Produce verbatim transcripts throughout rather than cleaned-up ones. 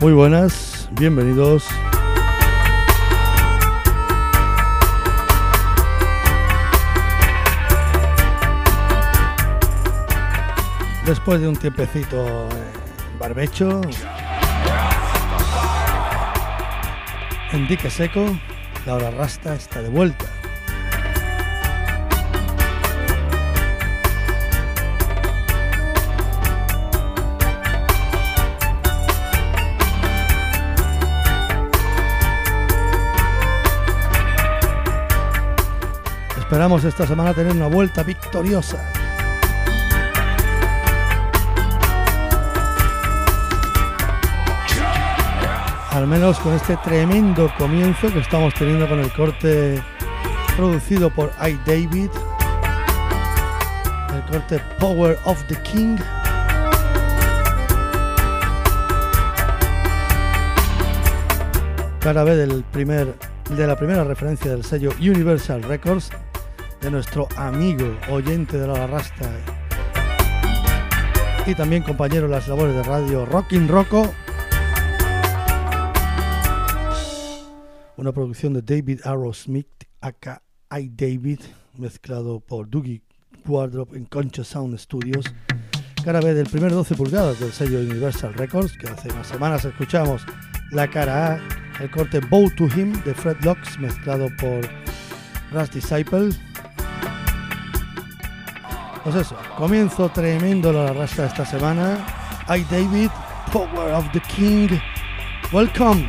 Muy buenas, bienvenidos. Después de un tiempecito en barbecho, en dique seco, la hora rasta está de vuelta. Esperamos esta semana tener una vuelta victoriosa. Al menos con este tremendo comienzo que estamos teniendo con el corte producido por iDavid, el corte Power of the King. Cara B del primer, de la primera referencia del sello Universal Records, de nuestro amigo oyente de la Rasta y también compañero en las labores de radio Rockin' Rocco, una producción de David Arrowsmith aka iDavid, mezclado por Dougie Wardrop en Concha Sound Studios. Cara B del primer doce pulgadas del sello Universal Records, que hace unas semanas escuchamos la cara A, el corte Bow to Him de Fred Locks, mezclado por Ras Disciple. Pues eso, comienzo tremendo la Rasta esta semana. iDavid, Power of the King, welcome.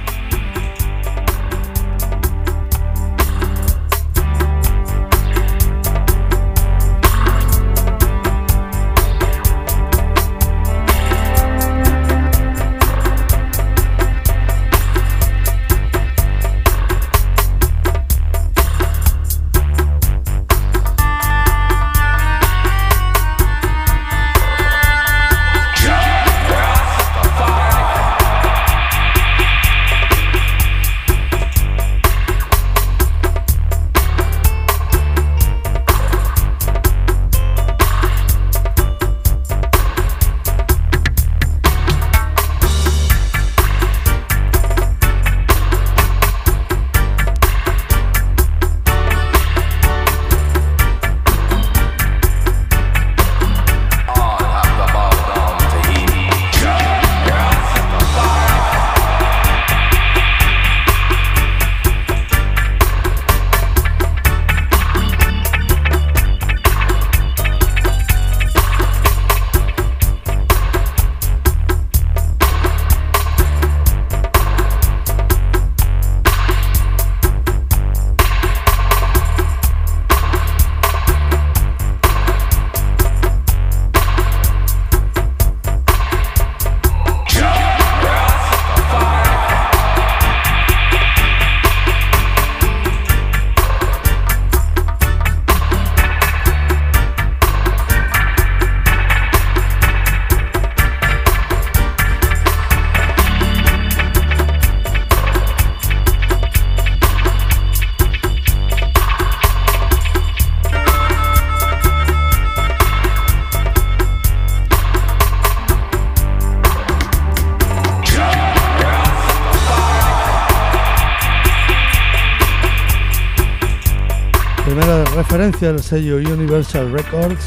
Referencia del sello Universal Records,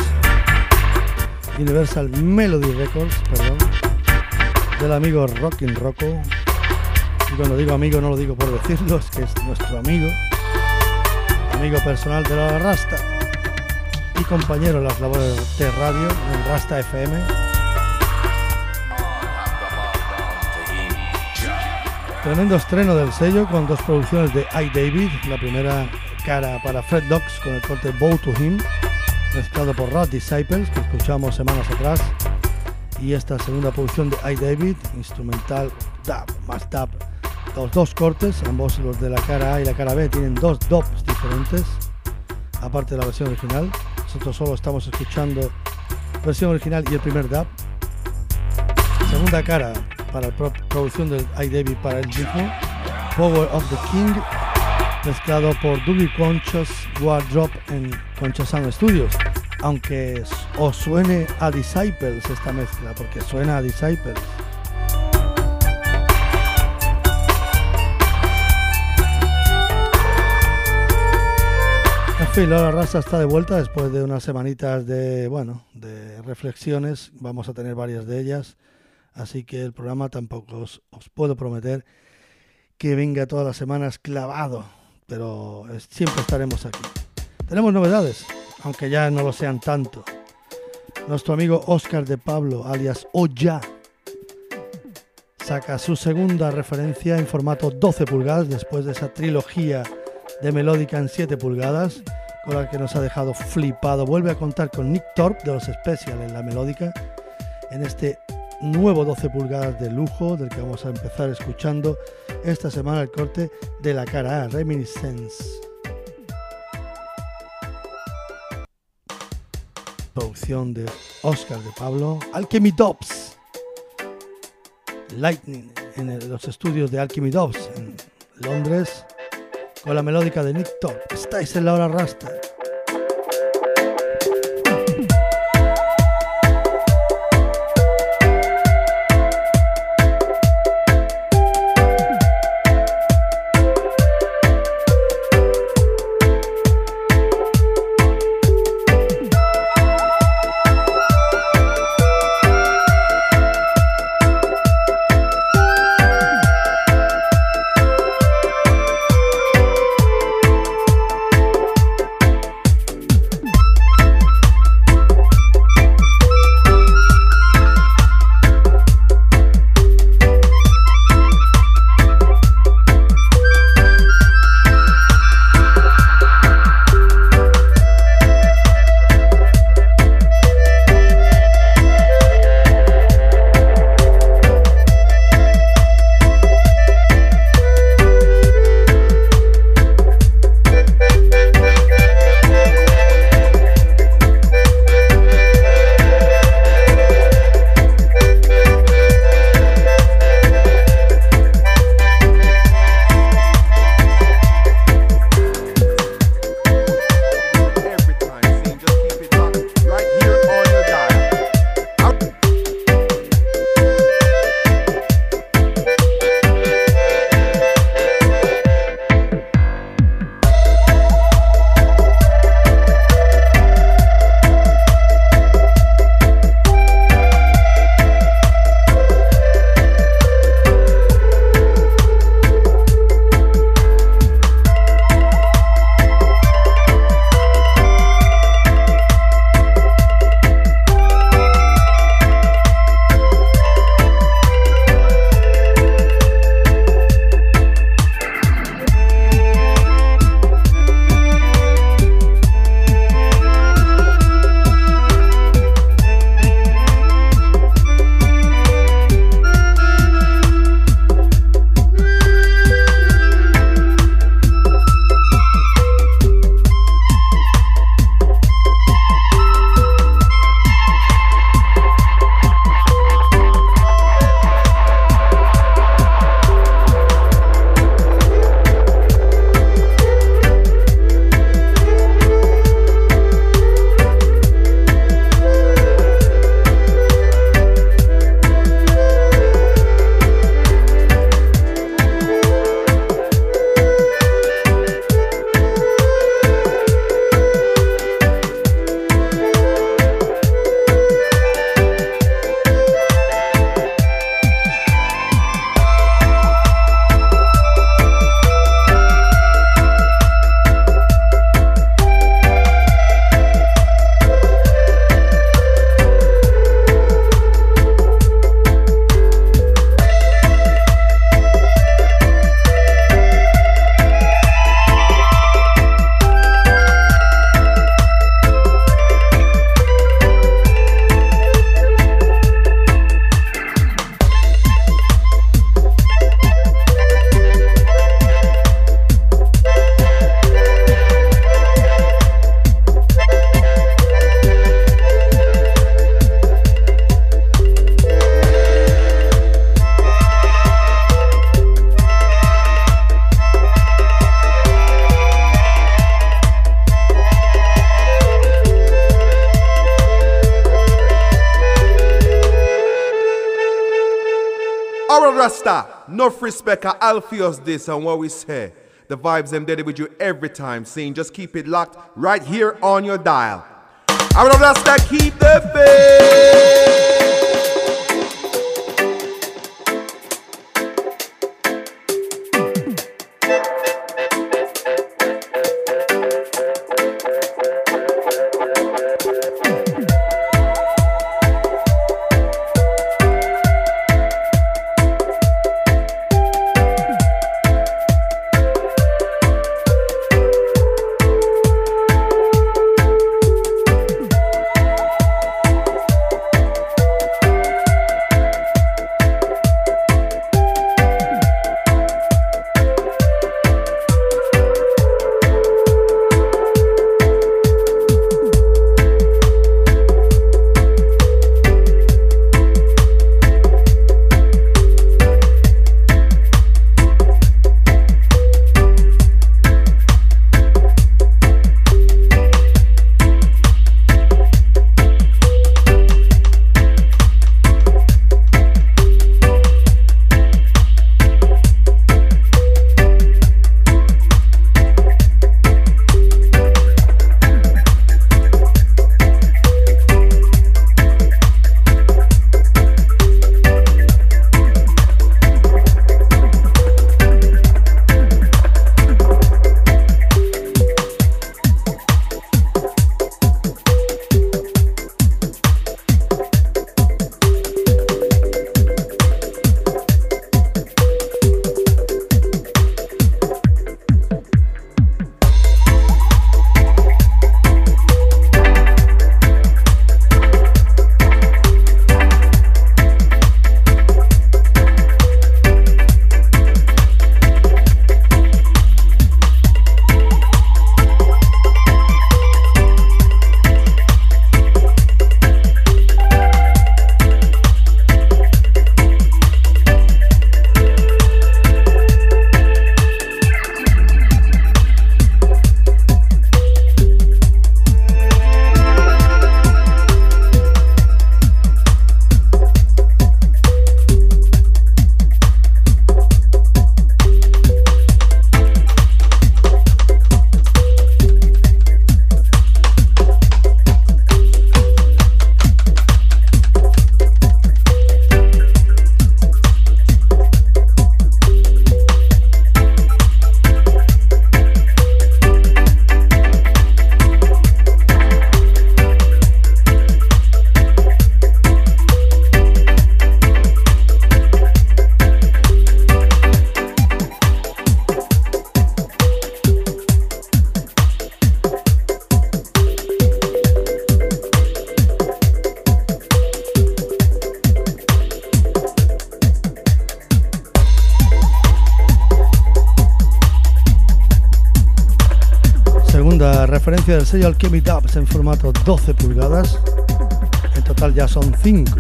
Universal Melody Records, perdón, del amigo Rockin' Rocco. Y cuando digo amigo no lo digo por decirlo, es que es nuestro amigo, amigo personal de la Rasta y compañero en las labores de radio en Rasta F M. Tremendo estreno del sello con dos producciones de iDavid, la primera cara para Fred Locks con el corte Bow to Him, mezclado por Ras Disciples, que escuchamos semanas atrás, y esta segunda producción de iDavid, instrumental dub, más dub. Los dos cortes, ambos los de la cara A y la cara B, tienen dos dubs diferentes, aparte de la versión original. Nosotros solo estamos escuchando versión original y el primer dub. Segunda cara para la producción del iDavid para él mismo, Power of the King, mezclado por Dougie Conchas Wardrop en Concha Sound Studios. Aunque os suene a Disciples esta mezcla, porque suena a Disciples. fin, Laura Rasa está de vuelta después de unas semanitas de, bueno, de reflexiones. Vamos a tener varias de ellas, así que el programa tampoco os, os puedo prometer que venga todas las semanas clavado, pero es, siempre estaremos aquí. Tenemos novedades, aunque ya no lo sean tanto. Nuestro amigo Óscar de Pablo, alias Oya, saca su segunda referencia en formato doce pulgadas después de esa trilogía de melódica en siete pulgadas con la que nos ha dejado flipado. Vuelve a contar con Nick Thorpe de los Special en la melódica en este nuevo doce pulgadas de lujo del que vamos a empezar escuchando esta semana el corte de la cara A, Reminiscence. Producción de Óscar de Pablo, Alchemy Dubs Lightning en el, los estudios de Alchemy Dubs en Londres, con la melódica de Nick Thorpe. Estáis en la hora Rasta. Our Rasta, enough respect, Alpheus this and what we say. The vibes them dead with you every time. Scene, just keep it locked right here on your dial. I'm gonna Rasta, keep the faith. Referencia del sello Alchemy Dubs en formato doce pulgadas. En total ya son cinco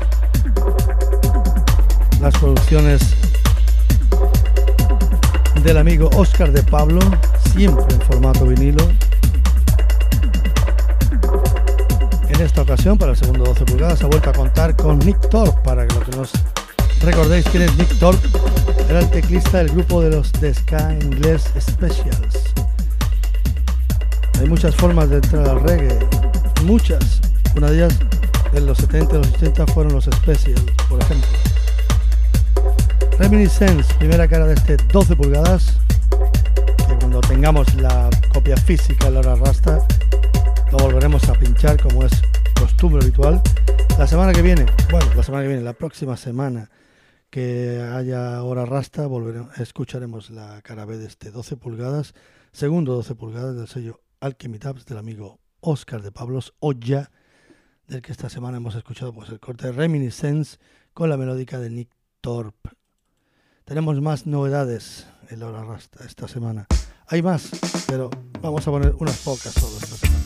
las producciones del amigo Óscar de Pablo, siempre en formato vinilo. En esta ocasión, para el segundo doce pulgadas, ha vuelto a contar con Nick Thorpe. Para que lo que nos recordéis quién es Nick Thorpe, era el teclista del grupo de los de ska inglés Specials. Hay muchas formas de entrar al reggae, muchas. Una de ellas en los setenta y los ochenta fueron los Specials, por ejemplo. Reminiscence, primera cara de este doce pulgadas, que cuando tengamos la copia física de la Hora Rasta lo volveremos a pinchar como es costumbre habitual. La semana que viene, bueno, la semana que viene, la próxima semana que haya Hora Rasta, volveremos, escucharemos la cara B de este doce pulgadas, segundo doce pulgadas del sello Alchemy Dubs del amigo Óscar de Pablos, Oya, del que esta semana hemos escuchado pues el corte de Reminiscence con la melódica de Nick Thorpe. Tenemos más novedades en la Hora Rasta esta semana. Hay más, pero vamos a poner unas pocas solo esta semana.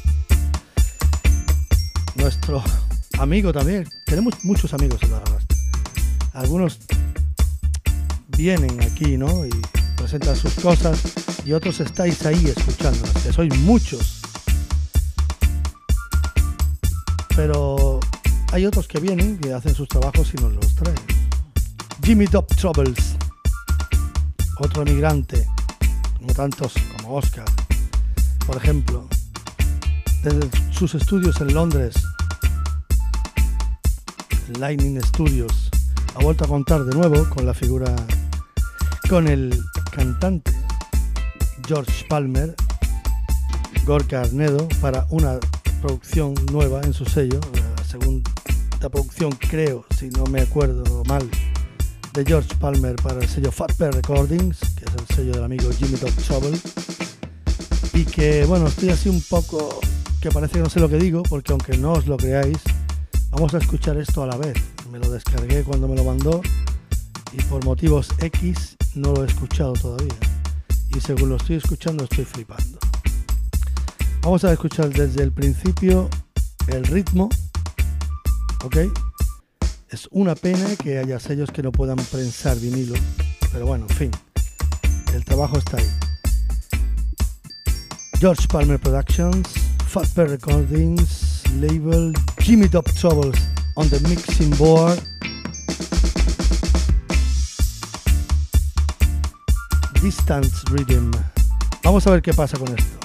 Nuestro amigo también, tenemos muchos amigos en la Hora Rasta. Algunos vienen aquí, ¿no? Y presentan sus cosas, y otros estáis ahí escuchándonos, que sois muchos. Pero hay otros que vienen, que hacen sus trabajos y nos los traen. Jimmy Dub Troubles, otro emigrante como tantos como Oscar, por ejemplo, desde sus estudios en Londres, Lightning Studios, ha vuelto a contar de nuevo con la figura, con el cantante George Palmer, Gorka Arnedo, para una producción nueva en su sello, la segunda producción, creo, si no me acuerdo mal, de George Palmer para el sello Fat Bear Recordings, que es el sello del amigo Jimmy Dog Trouble, y que, bueno, estoy así un poco, que parece que no sé lo que digo, porque aunque no os lo creáis, vamos a escuchar esto a la vez. Me lo descargué cuando me lo mandó y por motivos X no lo he escuchado todavía, y según lo estoy escuchando estoy flipando. Vamos a escuchar desde el principio el ritmo, ¿ok? Es una pena que haya sellos que no puedan prensar vinilo, pero bueno, en fin, el trabajo está ahí. George Palmer Productions, Fat Bear Recordings, label Jimmy Dog Troubles on the mixing board. Distance Rhythm. Vamos a ver qué pasa con esto.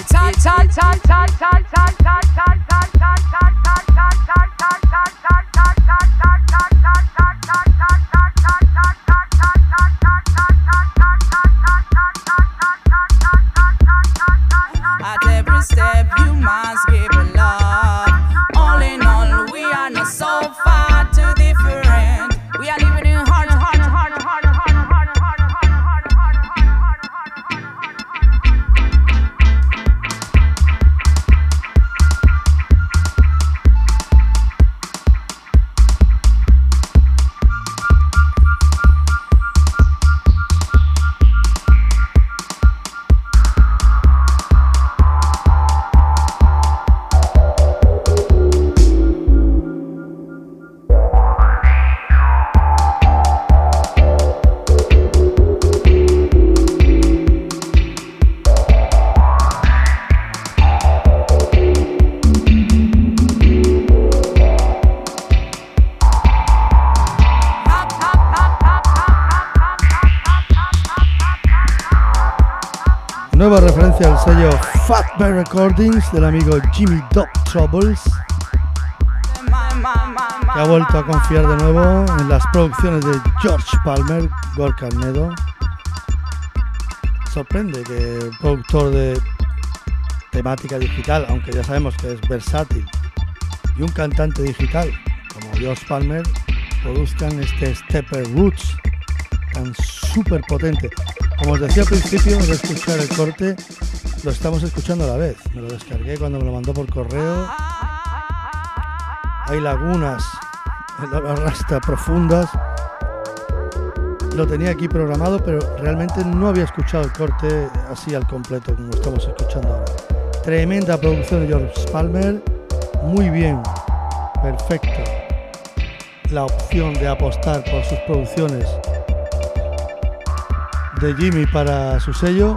Nueva referencia al sello Fatbear Recordings del amigo Jimmy Dub Troubles, que ha vuelto a confiar de nuevo en las producciones de George Palmer, Gorka Arnedo. Sorprende que el productor de temática digital, aunque ya sabemos que es versátil, y un cantante digital como George Palmer produzcan este Stepper Roots tan súper potente. Como os decía al principio de escuchar el corte, lo estamos escuchando a la vez. Me lo descargué cuando me lo mandó por correo. Hay lagunas en la rasta profundas. Lo tenía aquí programado, pero realmente no había escuchado el corte así al completo como estamos escuchando ahora. Tremenda producción de George Palmer. Muy bien, perfecto. La opción de apostar por sus producciones de Jimmy para su sello.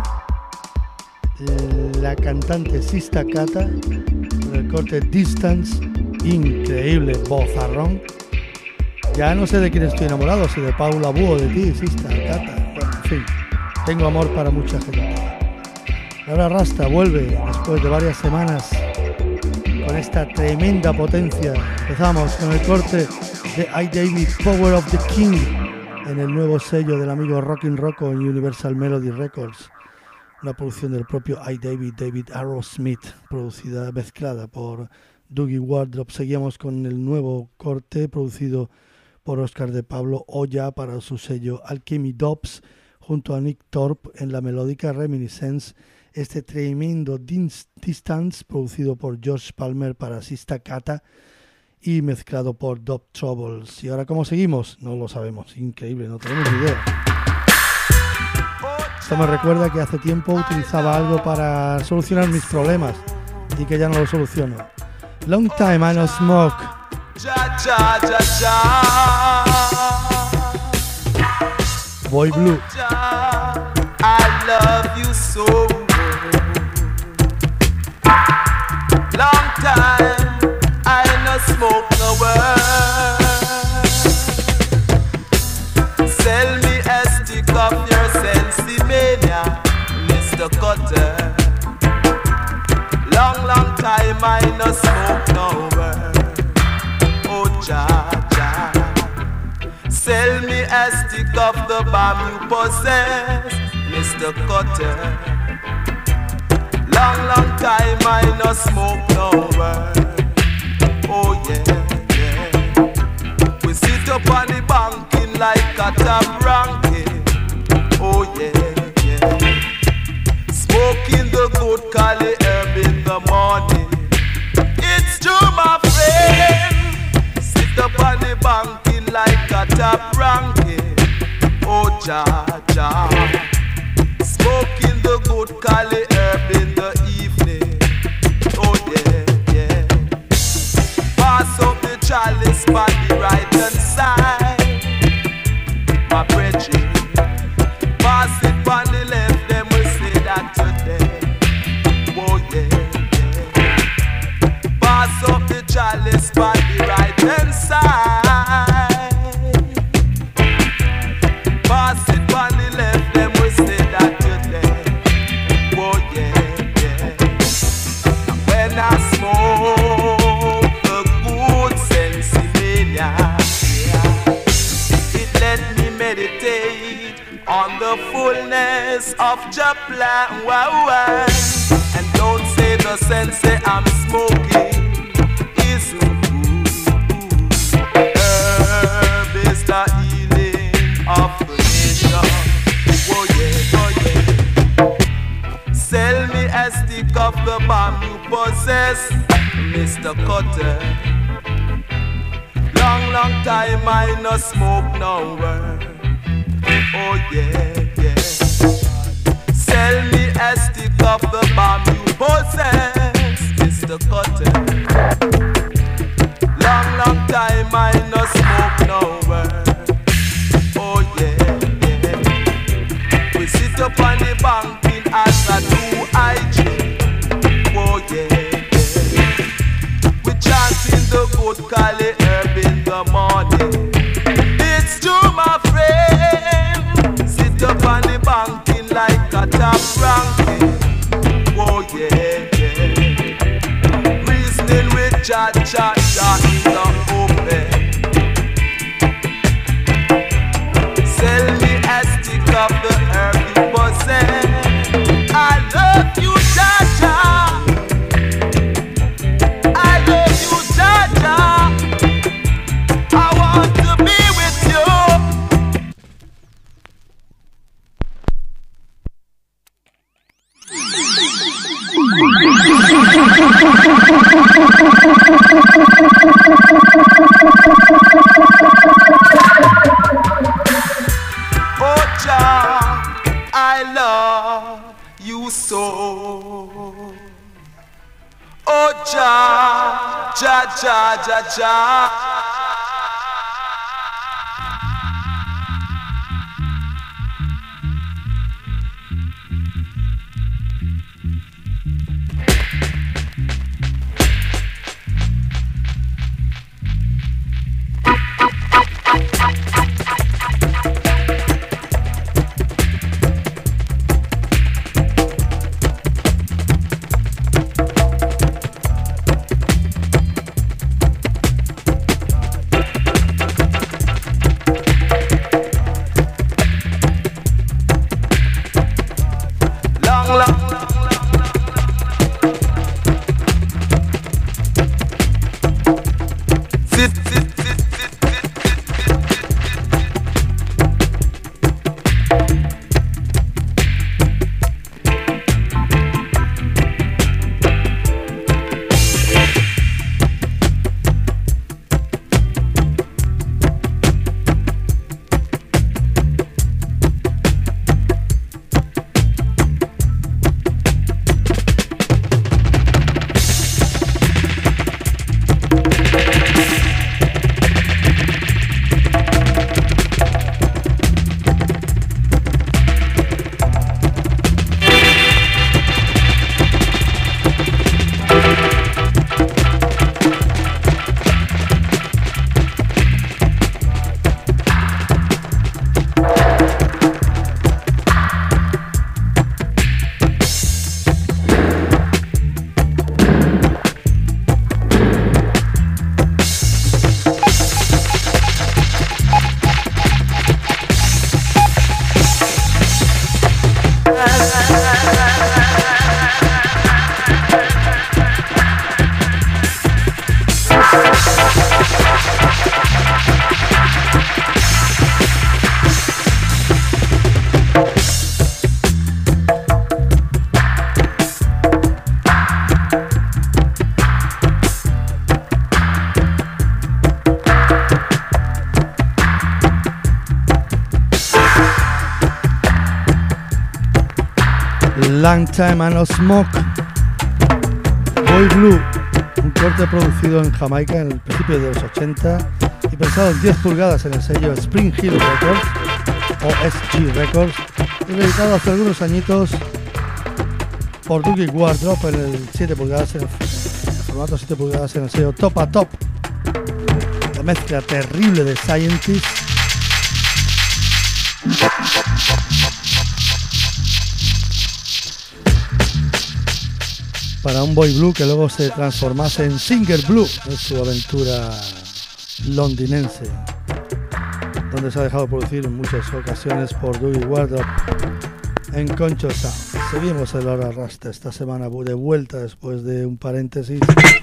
La cantante Sista Kata con el corte Distance, increíble vozarrón. Ya no sé de quién estoy enamorado, si de Paula Bú o de ti, Sista Kata. Bueno, en fin, tengo amor para mucha gente. Ahora Rasta vuelve después de varias semanas con esta tremenda potencia. Empezamos con el corte de I. David, Power of the King, en el nuevo sello del amigo Rockin' Rocco en Universal Melody Records, una producción del propio I. David, David Arrowsmith, producida, mezclada por Dougie Wardrop. Seguíamos con el nuevo corte producido por Oscar de Pablo Olla para su sello Alchemy Dubs, junto a Nick Thorpe en la melódica Reminiscence, este tremendo Distance producido por George Palmer para Sista Kata y mezclado por Dub Troubles. ¿Y ahora cómo seguimos? No lo sabemos, increíble, no tenemos ni idea. Esto me recuerda que hace tiempo utilizaba algo para solucionar mis problemas y que ya no lo soluciono. Long time I no smoke. Boy Blue. I love you so. Long time I no smoke no word. Sell me a stick of your Sensimania, Mister Cutter. Long, long time I no smoke no word. Oh, ja, ja. Sell me a stick of the bomb you possess, Mister Cutter. Long, long time I no smoke no word. Oh yeah, yeah. We sit up on the banking like a top ranking. Oh yeah, yeah. Smoking the good Cali herb in the morning. It's true, my friend. Sit up on the banking like a top ranking. Oh ja, ja. Smoking the good Cali herb in the evening. Oh yeah, yeah. Pass up the chalice by the right hand side, my brethren. Pass it by the left, them will say that today. Oh yeah, yeah. Pass up the chalice by the right hand side. Pass it by the left, them will say that today. Oh ways of your plan, wow, wow. And don't say the sense say I'm smoking is no good. Herb is the healing of the nation. Oh yeah, oh yeah. Sell me a stick of the bomb you possess, Mister Cutter. Long, long time I no smoke nowhere. Oh yeah, yeah. Sell me a stick of the bomb you possess, Mister Cutter. Long, long time I no smoke nowhere. Oh yeah, yeah. We sit up on the bank in as a two I drink. Oh yeah, yeah. We chanting the good Cali herb in the morning. It's true, my friend. Sit up on the banking like a top ranking. Oh yeah, yeah. Reasoning with cha cha cha in the open. Sell me a stick of the herb you possess. I love you, cha cha. I love you, cha cha. I want to be with you. Oh, Jah, I love you so. Oh, Jah, Jah, Jah, Jah, Jah. Long Time I No Smoke, Boy Blue, un corte producido en Jamaica en el principio de los ochenta y pensado en diez pulgadas en el sello Spring Hill Records o S G Records y reeditado hace algunos añitos por Dougie Wardrop en el siete pulgadas en el, en el formato siete pulgadas en el sello Top a Top. La mezcla terrible de Scientist para un Boy Blue que luego se transformase en Singer Blue en su aventura londinense, donde se ha dejado producir en muchas ocasiones por Dougie Wardrop. en Concho Sound. Seguimos el Hora Rasta esta semana de vuelta después de un paréntesis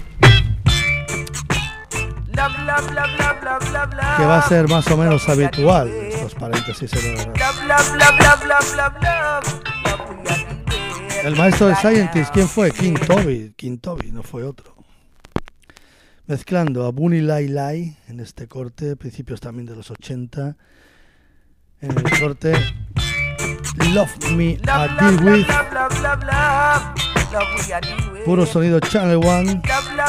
que va a ser más o menos habitual, estos paréntesis en Hora Rasta. El maestro de Scientist, ¿quién fue? King Toby, King Toby, no fue otro. Mezclando a Bunny Lai Lai en este corte, principios también de los ochenta, en el corte Love Me a Deal With, puro sonido Channel One,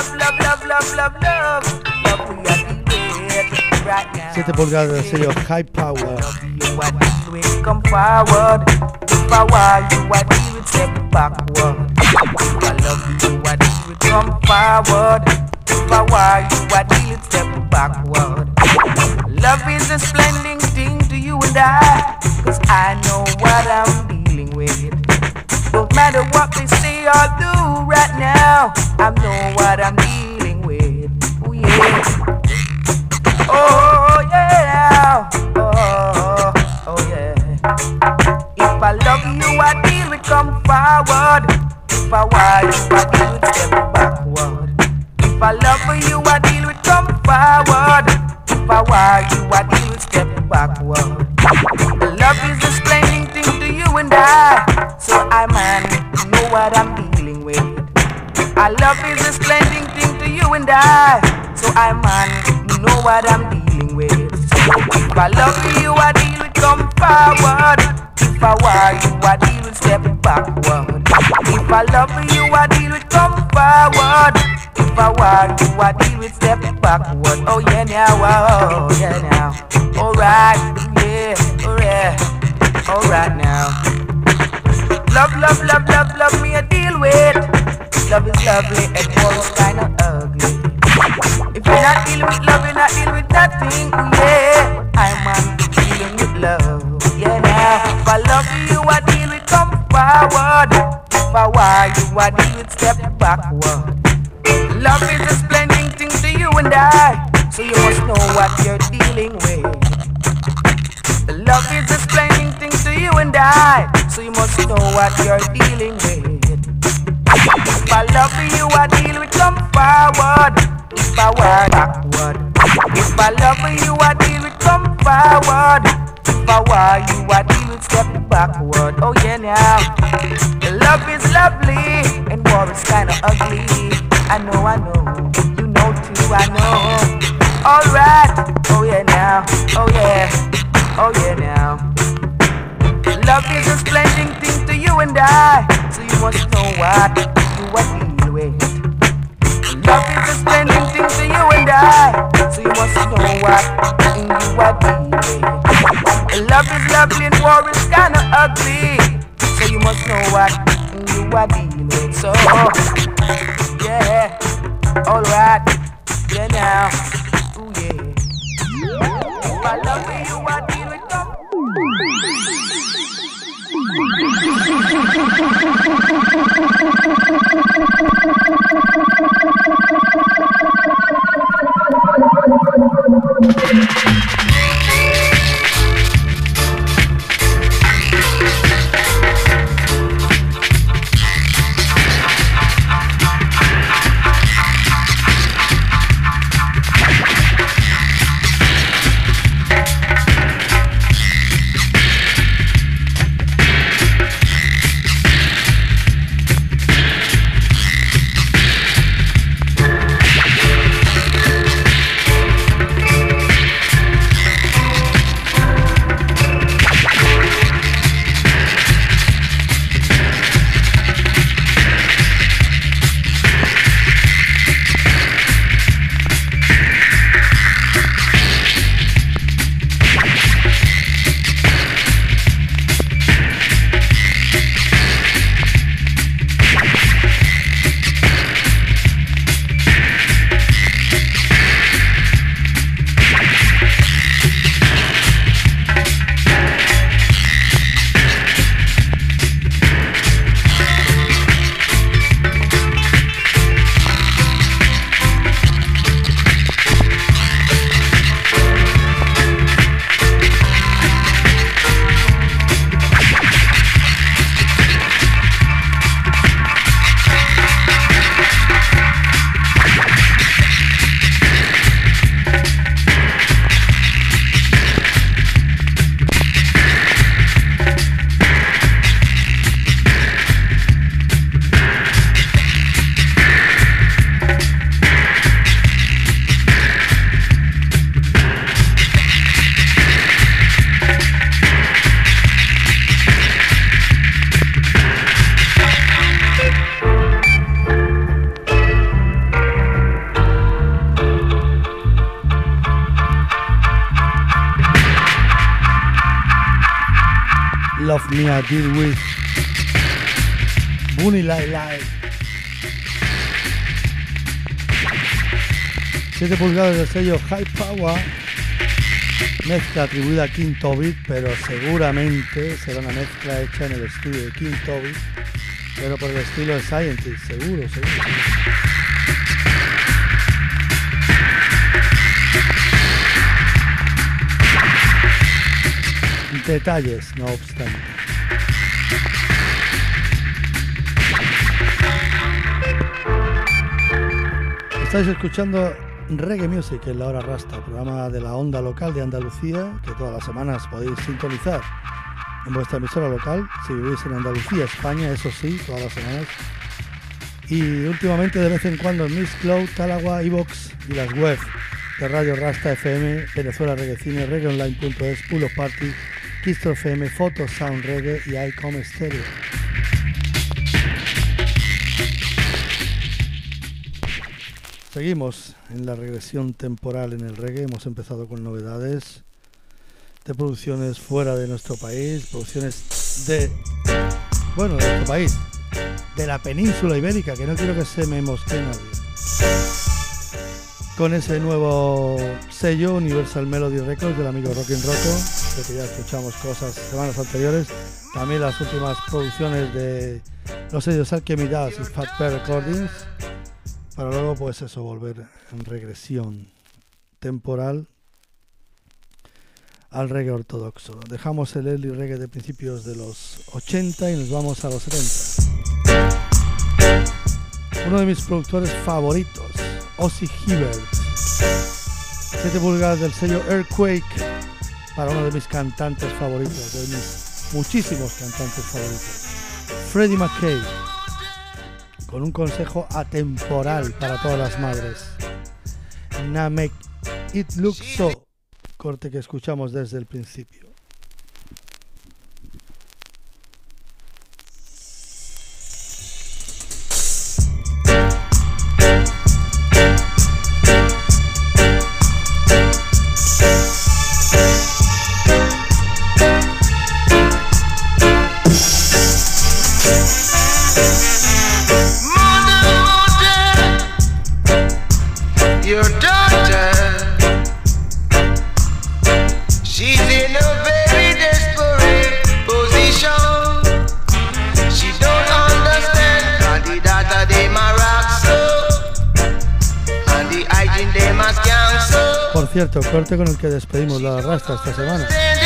siete pulgadas de sello High Power. Love is a splendid thing to you and I, 'cause I know what I'm dealing with. Don't matter what they say or do right now, I know what I'm dealing with. Oh yeah, oh yeah, oh, oh yeah. If I love you, I deal with come forward. If I want you, I deal with step backward. If I love you, I deal with come forward. If I want you, I deal with step backward. Love is a splendid thing to you and I, so I man know what I'm dealing with. I love is a splendid thing to you and I, so I man know what I'm dealing with. So if I love you, I deal with come forward. If I want you, I deal with step backward. If I love you, I deal with come forward. If I want you, I deal with step backward. Oh yeah now, oh yeah now. Alright, yeah, alright, alright now. Love, love, love, love, love me I deal with. Love is lovely and war is kinda ugly. If you're not dealing with love, you're not dealing with nothing. Yeah, I'm on dealing with love. Yeah now, if I love you, I deal with come forward. If I want you, I deal with step backward. Love is a splendid thing to you and I, so you must know what you're dealing with. Love is a splendid thing to you and I, so you must know what you're dealing with. If I love you, I deal with come forward. If I want backward. If I love you, I deal with come forward. If I want you, I deal with step backward. Oh yeah now. Love is lovely and war is kinda ugly. I know, I know, you know too, I know. Alright, oh yeah now, oh yeah, oh yeah now. Love is a splendid thing to you and I, so you must know what you are dealing with. Love is a splendid thing to you and I, so you must know what you are dealing with. Love is lovely and war is kinda ugly, so you must know what you are dealing with. So yeah, alright, yeah now, ooh yeah. If I love you, I deal with them. Me a Deal With, Bunny Lai Lai. siete pulgadas del sello High Power, mezcla atribuida a King Tobit, pero seguramente será una mezcla hecha en el estudio de King Tobit, pero por el estilo de Scientist, seguro, seguro. Detalles, no obstante. Estáis escuchando Reggae Music en la Hora Rasta, programa de la onda local de Andalucía, que todas las semanas podéis sintonizar en vuestra emisora local, si vivís en Andalucía, España, eso sí, todas las semanas. Y últimamente de vez en cuando en Mixcloud, Talagua, iVox y las web de Radio Rasta F M, Venezuela Reggae Cine, reggaeonline punto es, Pull of Party, Kistro F M, Photo Sound Reggae y Icom Stereo. Seguimos en la regresión temporal en el reggae. Hemos empezado con novedades de producciones fuera de nuestro país, producciones de, bueno, de nuestro país, de la península ibérica, que no quiero que se me mosquee nadie. Con ese nuevo sello Universal Melody Records del amigo Rockin' Rocco, de que ya escuchamos cosas semanas anteriores, también las últimas producciones de los sellos Alchemy Das y Fat Bear Recordings, para luego pues eso, volver en regresión temporal al reggae ortodoxo. Dejamos el early reggae de principios de los ochenta y nos vamos a los setenta. Uno de mis productores favoritos, Ozzy Hibbert, siete pulgadas del sello Earthquake, para uno de mis cantantes favoritos, de mis muchísimos cantantes favoritos, Freddie McKay, con un consejo atemporal para todas las madres. Na make it look so, corte que escuchamos desde el principio. Por cierto, corte con el que despedimos la Rasta esta semana.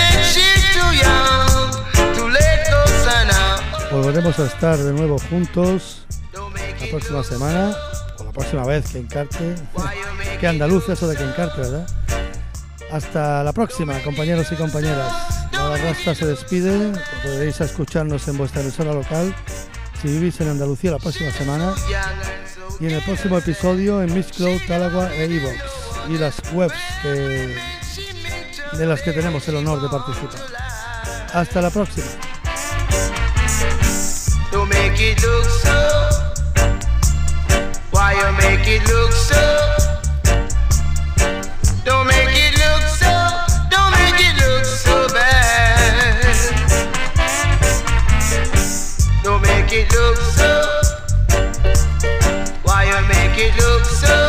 Volveremos a estar de nuevo juntos la próxima semana, o la próxima vez que encarte. Qué andaluz eso de que encarte, ¿verdad? Hasta la próxima, compañeros y compañeras. La Rasta se despide. Podréis escucharnos en vuestra emisora local si vivís en Andalucía la próxima semana, y en el próximo episodio en Mixcloud, Talagua e iVox y las webs que, de las que tenemos el honor de participar. Hasta la próxima. Don't make it look so. Why you make it look so? Don't make it look so. Don't make it look so bad. Don't make it look so. Why you make it look so?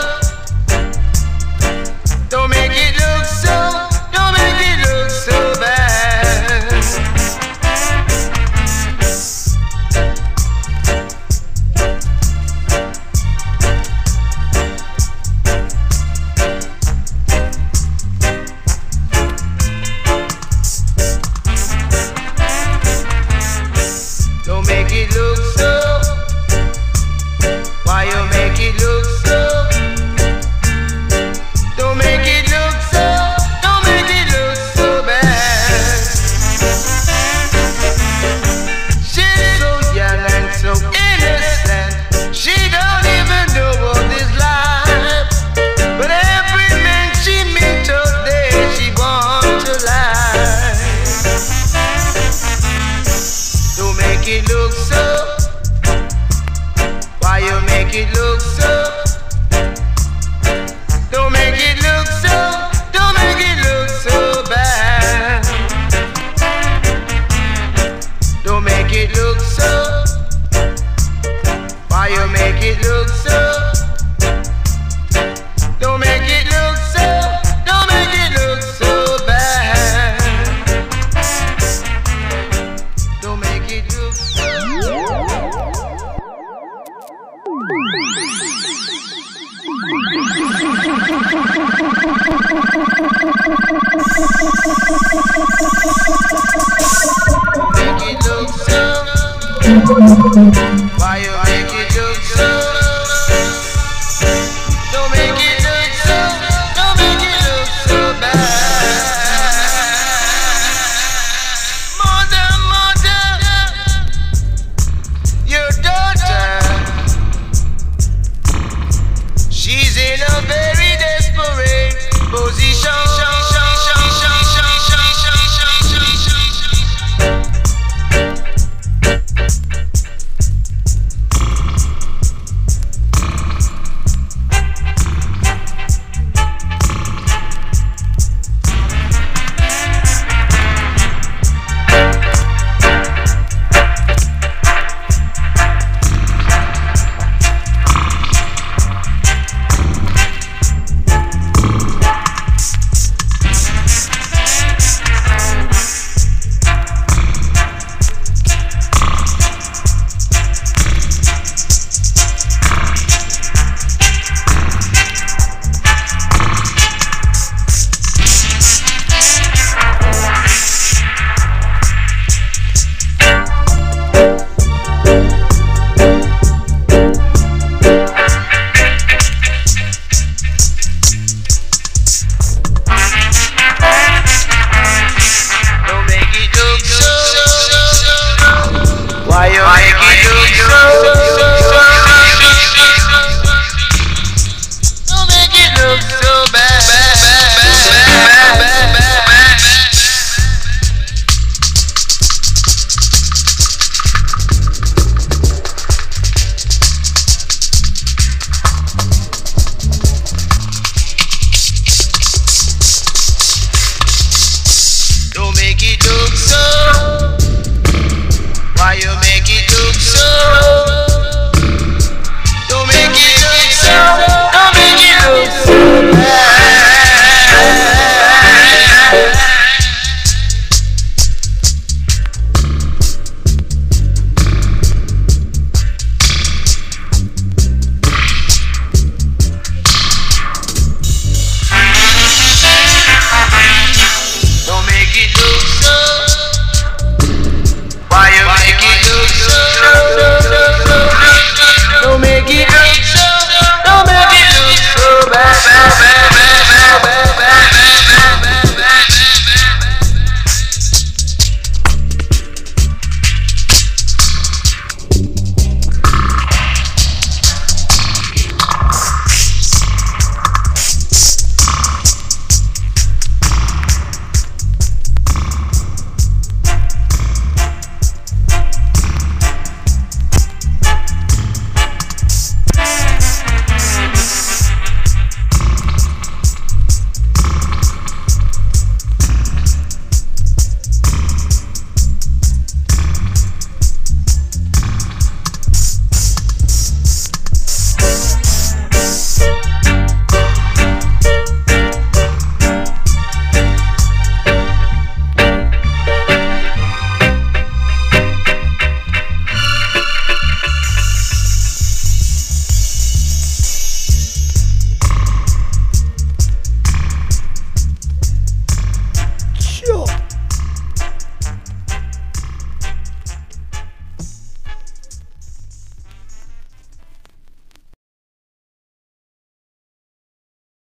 Don't make it look so. Don't make it look so bad. make it look so. Don't make it look so. Don't make it look so bad. Don't make it look so. Make it look so. Why you make it look so? Don't make it